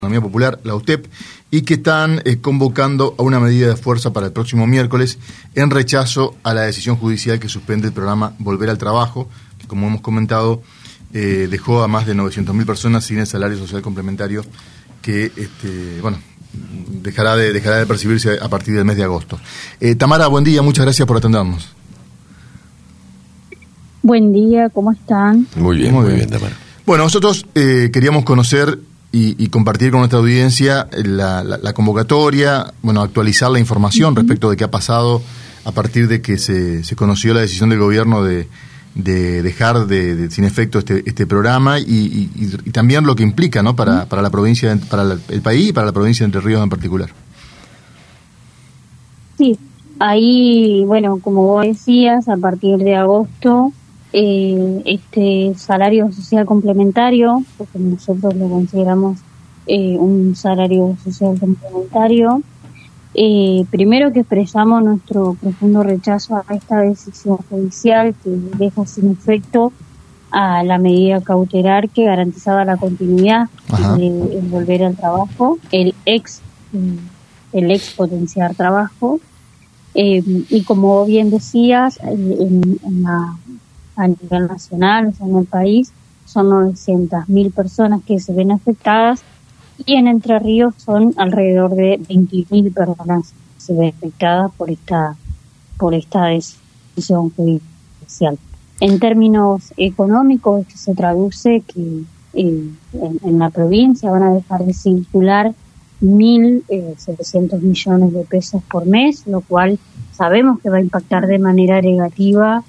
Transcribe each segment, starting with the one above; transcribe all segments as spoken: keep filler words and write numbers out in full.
Economía Popular, la U T E P, y que están eh, convocando a una medida de fuerza para el próximo miércoles en rechazo a la decisión judicial que suspende el programa Volver al Trabajo, que como hemos comentado eh, dejó a más de novecientas mil personas sin el salario social complementario que, este, bueno, dejará de, dejará de percibirse a partir del mes de agosto. Eh, Tamara, buen día, muchas gracias por atendernos. Buen día, ¿cómo están? Muy bien, muy, muy bien, bien, Tamara. Bueno, nosotros eh, queríamos conocer Y, y compartir con nuestra audiencia la, la, la convocatoria, bueno, actualizar la información uh-huh. respecto de qué ha pasado a partir de que se, se conoció la decisión del gobierno de, de dejar de, de, sin efecto este, este programa y, y, y también lo que implica, ¿no? Para, uh-huh. para la provincia, para la, el país y para la provincia de Entre Ríos en particular. Sí, ahí, bueno, como vos decías, a partir de agosto, Eh, este salario social complementario, porque nosotros lo consideramos eh, un salario social complementario, eh, primero que expresamos nuestro profundo rechazo a esta decisión judicial que deja sin efecto a la medida cautelar que garantizaba la continuidad de volver al trabajo, el ex el ex potenciar trabajo, eh, y como bien decías, en, en la a nivel nacional, o sea, en el país, son novecientas mil personas que se ven afectadas y en Entre Ríos son alrededor de veinte mil personas que se ven afectadas por esta por esta decisión judicial. En términos económicos, esto se traduce que eh, en, en la provincia van a dejar de circular mil setecientos millones de pesos por mes, lo cual sabemos que va a impactar de manera negativa.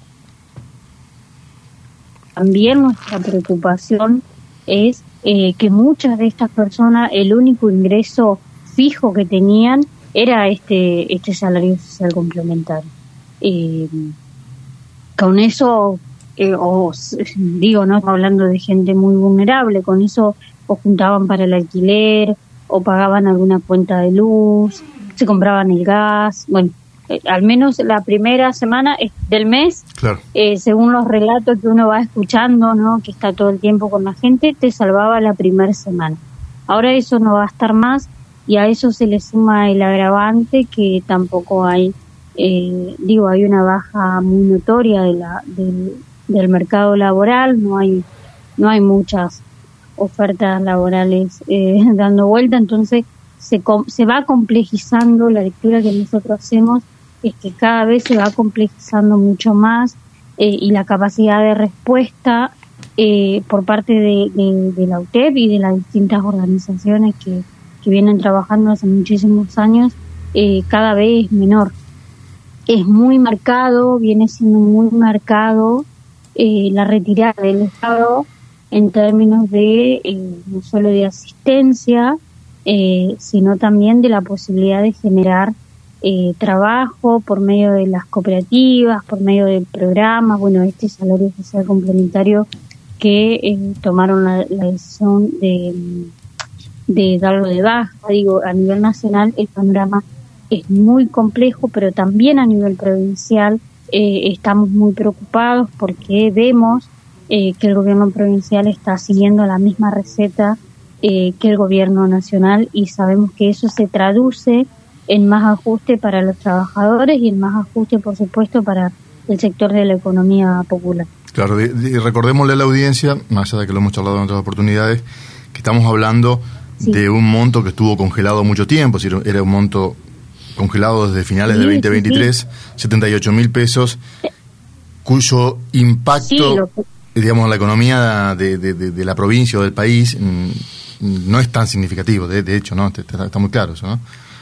También nuestra preocupación es eh, que muchas de estas personas, el único ingreso fijo que tenían era este este salario social complementario. Eh, con eso, eh, os digo, no estamos hablando de gente muy vulnerable, con eso o juntaban para el alquiler, o pagaban alguna cuenta de luz, se compraban el gas, bueno, Eh, al menos la primera semana del mes, claro. eh, según los relatos que uno va escuchando, ¿no? Que está todo el tiempo con la gente, te salvaba la primera semana. Ahora eso no va a estar más y a eso se le suma el agravante que tampoco hay, eh, digo, hay una baja muy notoria de la, del, del mercado laboral, no hay, no hay muchas ofertas laborales eh, dando vuelta, entonces se, se va complejizando la lectura que nosotros hacemos. Es que cada vez se va complejizando mucho más eh, y la capacidad de respuesta eh, por parte de, de, de la U T E P y de las distintas organizaciones que, que vienen trabajando hace muchísimos años eh, cada vez es menor. Es muy marcado, viene siendo muy marcado eh, la retirada del Estado en términos de eh, no solo de asistencia, eh, sino también de la posibilidad de generar Eh, trabajo por medio de las cooperativas, por medio de programas, bueno, este salario social complementario que eh, tomaron la, la decisión de, de darlo de baja. Digo, a nivel nacional el panorama es muy complejo, pero también a nivel provincial eh, estamos muy preocupados porque vemos eh, que el gobierno provincial está siguiendo la misma receta eh, que el gobierno nacional y sabemos que eso se traduce en más ajuste para los trabajadores y en más ajuste, por supuesto, para el sector de la economía popular. Claro, de, de, recordémosle a la audiencia, más allá de que lo hemos charlado en otras oportunidades, que estamos hablando sí. de un monto que estuvo congelado mucho tiempo, es decir, era un monto congelado desde finales sí, de veinte veintitrés, sí, sí. setenta y ocho mil pesos, cuyo impacto, sí, que... digamos, en la economía de, de, de, de la provincia o del país mmm, no es tan significativo, de, de hecho, ¿no? Está, está muy claro eso, ¿no?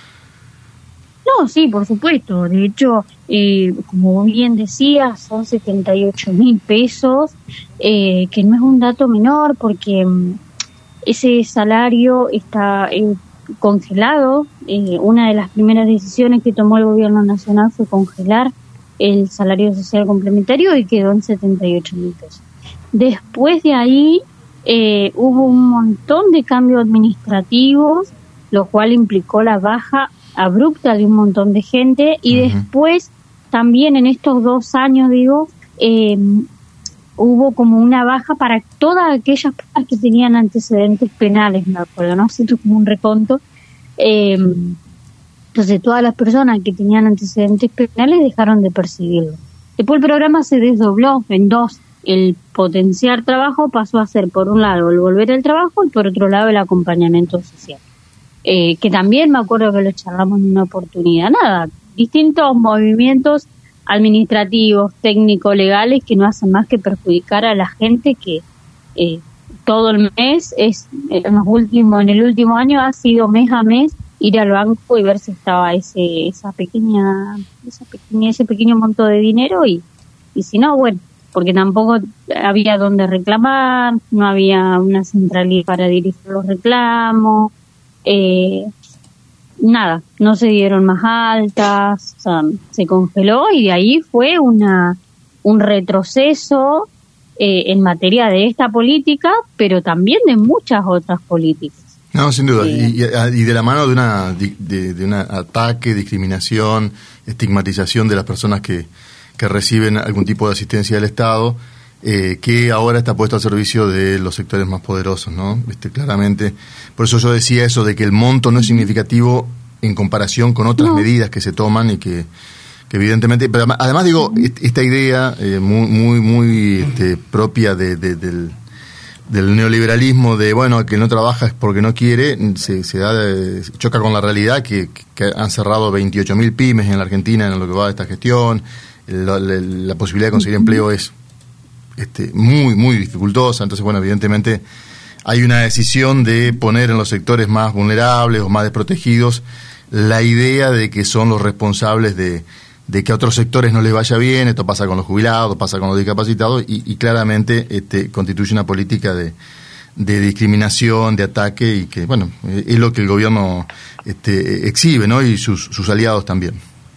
No, sí, por supuesto. De hecho, eh, como bien decía, son setenta y ocho mil pesos, eh, que no es un dato menor porque um, ese salario está eh, congelado. Eh, una de las primeras decisiones que tomó el gobierno nacional fue congelar el salario social complementario y quedó en setenta y ocho mil pesos. Después de ahí eh, hubo un montón de cambios administrativos, lo cual implicó la baja abrupta de un montón de gente y uh-huh. después también en estos dos años digo eh, hubo como una baja para todas aquellas personas que tenían antecedentes penales, me acuerdo, ¿no? Siento como un reconto. Eh, entonces, todas las personas que tenían antecedentes penales dejaron de percibirlo. Después el programa se desdobló en dos. El potenciar trabajo pasó a ser, por un lado, el volver al trabajo y por otro lado, el acompañamiento social. Eh, que también me acuerdo que lo charlamos en una oportunidad. Nada, distintos movimientos administrativos, técnicos, legales que no hacen más que perjudicar a la gente que eh, todo el mes, es en los últimos, en el último año ha sido mes a mes ir al banco y ver si estaba ese esa pequeña, esa pequeña ese pequeño monto de dinero y, y si no, bueno, porque tampoco había donde reclamar, no había una centralidad para dirigir los reclamos, eh, nada, no se dieron más altas, o sea, se congeló y de ahí fue una un retroceso eh, en materia de esta política, pero también de muchas otras políticas. No, sin duda, eh, y, y de la mano de una de, de un ataque, discriminación, estigmatización de las personas que, que reciben algún tipo de asistencia del Estado, eh, que ahora está puesto al servicio de los sectores más poderosos, ¿no? Este, claramente, por eso yo decía eso de que el monto no es significativo en comparación con otras no. medidas que se toman y que, que evidentemente, pero además digo, esta idea eh, muy muy muy este, propia de, de, del del neoliberalismo de, bueno, que no trabaja es porque no quiere, se, se da de, choca con la realidad que, que han cerrado veintiocho mil pymes en la Argentina en lo que va de esta gestión, la, la, la posibilidad de conseguir empleo es este, muy, muy dificultosa, entonces, bueno, evidentemente hay una decisión de poner en los sectores más vulnerables o más desprotegidos la idea de que son los responsables de de que a otros sectores no les vaya bien, esto pasa con los jubilados, pasa con los discapacitados, y, y claramente este, constituye una política de, de discriminación, de ataque, y que, bueno, es lo que el gobierno este, exhibe, ¿no? Y sus, sus aliados también.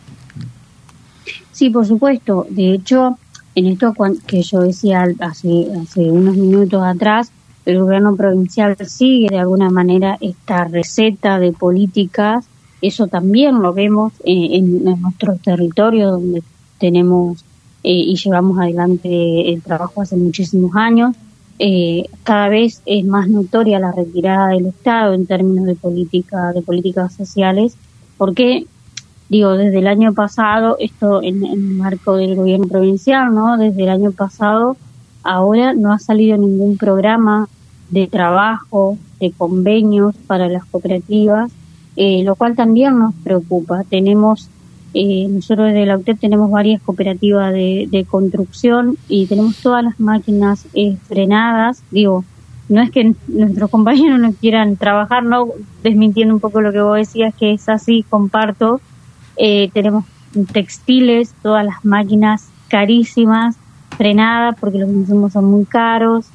Sí, por supuesto. De hecho, en esto que yo decía hace, hace unos minutos atrás, el gobierno provincial sigue de alguna manera esta receta de políticas. Eso también lo vemos eh, en, en nuestro territorio donde tenemos eh, y llevamos adelante el trabajo hace muchísimos años. Eh, cada vez es más notoria la retirada del Estado en términos de política, de políticas sociales, porque, digo, desde el año pasado, esto en, en el marco del gobierno provincial, ¿no? Desde el año pasado, ahora no ha salido ningún programa de trabajo, de convenios para las cooperativas, Eh, lo cual también nos preocupa. Tenemos, eh, nosotros desde la U T E P tenemos varias cooperativas de, de construcción y tenemos todas las máquinas eh, frenadas. Digo, no es que nuestros compañeros no quieran trabajar, no, desmintiendo un poco lo que vos decías, que es así, comparto. Eh, tenemos textiles, todas las máquinas carísimas, frenadas porque los insumos son muy caros.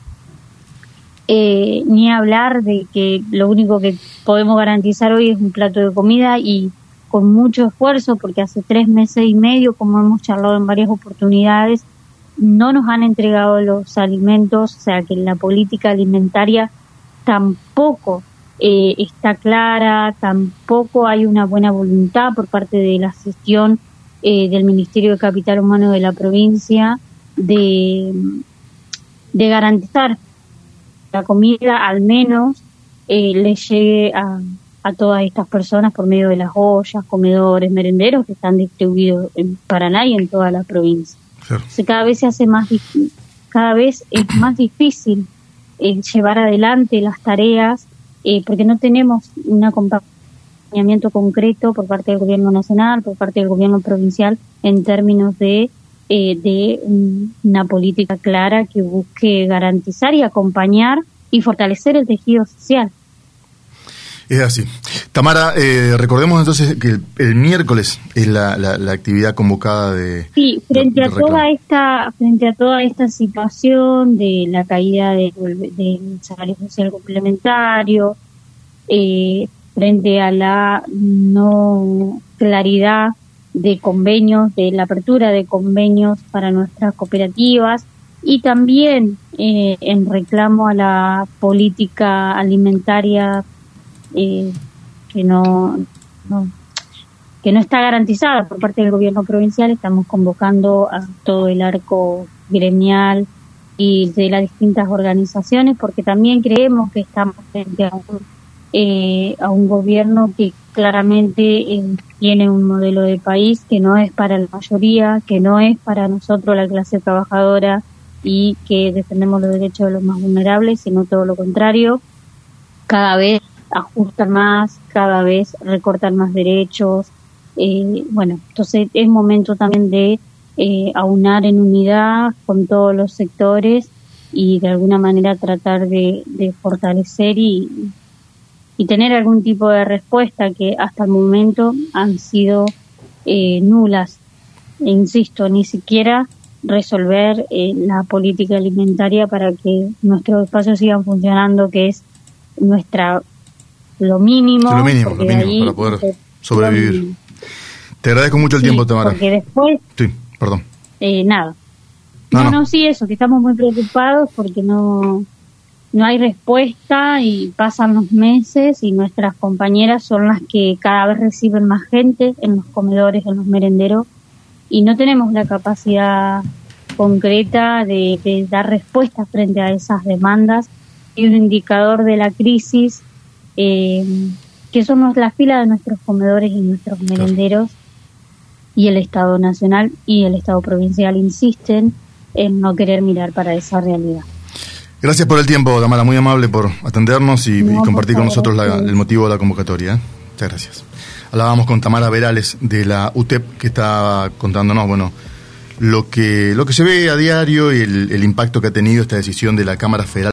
Eh, ni hablar de que lo único que podemos garantizar hoy es un plato de comida y con mucho esfuerzo, porque hace tres meses y medio, como hemos charlado en varias oportunidades, no nos han entregado los alimentos, o sea que la política alimentaria tampoco eh, está clara, tampoco hay una buena voluntad por parte de la gestión eh, del Ministerio de Capital Humano de la provincia de, de garantizar la comida al menos eh, le llegue a, a todas estas personas por medio de las ollas, comedores, merenderos que están distribuidos en Paraná y en toda la provincia. Claro. Entonces, cada vez se hace más difícil, cada vez es más difícil eh, llevar adelante las tareas eh, porque no tenemos un acompañamiento concreto por parte del gobierno nacional, por parte del gobierno provincial en términos de Eh, de una política clara que busque garantizar y acompañar y fortalecer el tejido social. Es así. Tamara, eh, recordemos entonces que el, el miércoles es la, la, la actividad convocada de... Sí, frente de, de a toda esta frente a toda esta situación de la caída del de salario social complementario, eh, frente a la no claridad de convenios, de la apertura de convenios para nuestras cooperativas y también eh, en reclamo a la política alimentaria eh, que no, no que no está garantizada por parte del gobierno provincial. Estamos convocando a todo el arco gremial y de las distintas organizaciones, porque también creemos que estamos frente a un, eh, a un gobierno que claramente eh, tiene un modelo de país que no es para la mayoría, que no es para nosotros, la clase trabajadora, y que defendemos los derechos de los más vulnerables, sino todo lo contrario. Cada vez ajustan más, cada vez recortan más derechos. Eh, bueno, entonces es momento también de eh, aunar en unidad con todos los sectores y de alguna manera tratar de, de fortalecer y, y tener algún tipo de respuesta que hasta el momento han sido eh, nulas. E insisto, ni siquiera resolver eh, la política alimentaria para que nuestros espacios sigan funcionando, que es nuestra lo mínimo, lo mínimo, lo mínimo para poder sobrevivir. Te agradezco mucho el sí, tiempo, Tamara. Porque después... Sí, perdón. Eh, nada. No, no, no, no, sí, eso, que estamos muy preocupados porque no, no hay respuesta y pasan los meses y nuestras compañeras son las que cada vez reciben más gente en los comedores, en los merenderos, y no tenemos la capacidad concreta de, de dar respuesta frente a esas demandas. Y un indicador de la crisis, eh, que son las filas de nuestros comedores y nuestros merenderos, y el Estado Nacional y el Estado Provincial insisten en no querer mirar para esa realidad. Gracias por el tiempo, Tamara, muy amable por atendernos y, no, y compartir con nosotros la, sí. el motivo de la convocatoria. ¿eh? Muchas gracias. Hablábamos con Tamara Verales de la U T E P, que está contándonos, bueno, lo que lo que se ve a diario y el, el impacto que ha tenido esta decisión de la Cámara Federal